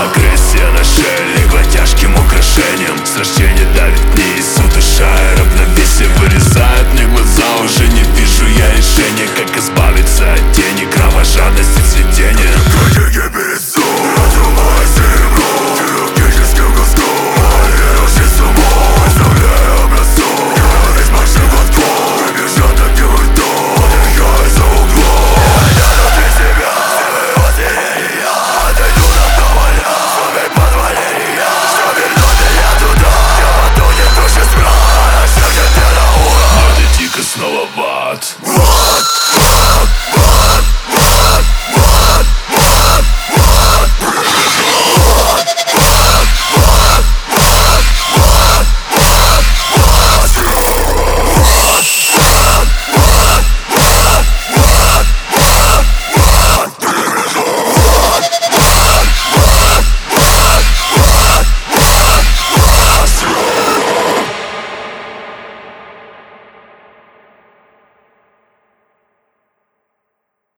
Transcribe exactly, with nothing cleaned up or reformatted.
Агрессия на шее легла тяжким украшением. С рождения давит вниз, удушая равновесие. Вырезает мне глаза, уже не вижу я решения. Как избавиться от тени, кровожадности, цветения. Как я пересу, разрывай землю.